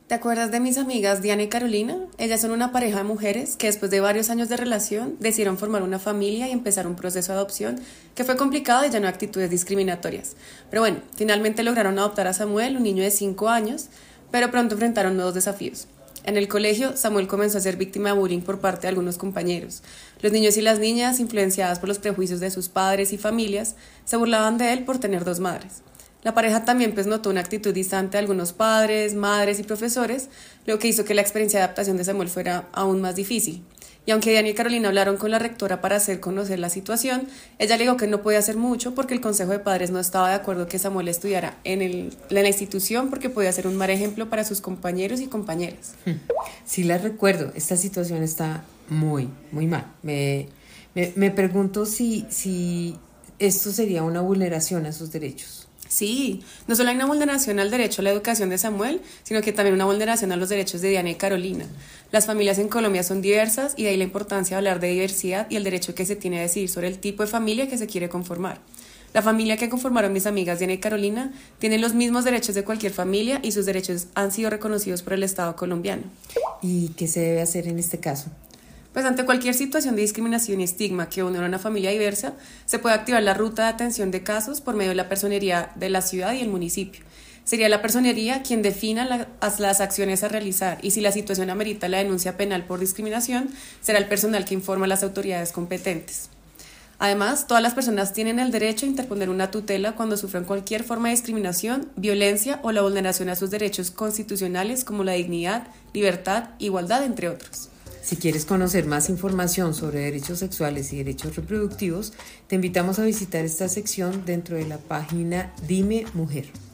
¿Te acuerdas de mis amigas Diana y Carolina? Ellas son una pareja de mujeres que después de varios años de relación decidieron formar una familia y empezar un proceso de adopción que fue complicado y lleno de actitudes discriminatorias. Pero bueno, finalmente lograron adoptar a Samuel, un niño de 5 años, pero pronto enfrentaron nuevos desafíos. En el colegio, Samuel comenzó a ser víctima de bullying por parte de algunos compañeros. Los niños y las niñas, influenciadas por los prejuicios de sus padres y familias, se burlaban de él por tener dos madres. La pareja también notó una actitud distante de algunos padres, madres y profesores, lo que hizo que la experiencia de adaptación de Samuel fuera aún más difícil. Y aunque Diana y Carolina hablaron con la rectora para hacer conocer la situación, ella le dijo que no podía hacer mucho porque el consejo de padres no estaba de acuerdo que Samuel estudiara en la institución porque podía ser un mal ejemplo para sus compañeros y compañeras. Sí la recuerdo, esta situación está muy mal. Me pregunto si esto sería una vulneración a sus derechos. Sí, no solo hay una vulneración al derecho a la educación de Samuel, sino que también una vulneración a los derechos de Diana y Carolina. Las familias en Colombia son diversas y de ahí la importancia de hablar de diversidad y el derecho que se tiene a decidir sobre el tipo de familia que se quiere conformar. La familia que conformaron mis amigas Diana y Carolina tiene los mismos derechos de cualquier familia y sus derechos han sido reconocidos por el Estado colombiano. ¿Y qué se debe hacer en este caso? Pues ante cualquier situación de discriminación y estigma que une a una familia diversa, se puede activar la ruta de atención de casos por medio de la personería de la ciudad y el municipio. Sería la personería quien defina las acciones a realizar y si la situación amerita la denuncia penal por discriminación, será el personal que informa a las autoridades competentes. Además, todas las personas tienen el derecho a interponer una tutela cuando sufran cualquier forma de discriminación, violencia o la vulneración a sus derechos constitucionales como la dignidad, libertad, igualdad, entre otros. Si quieres conocer más información sobre derechos sexuales y derechos reproductivos, te invitamos a visitar esta sección dentro de la página Dime Mujer.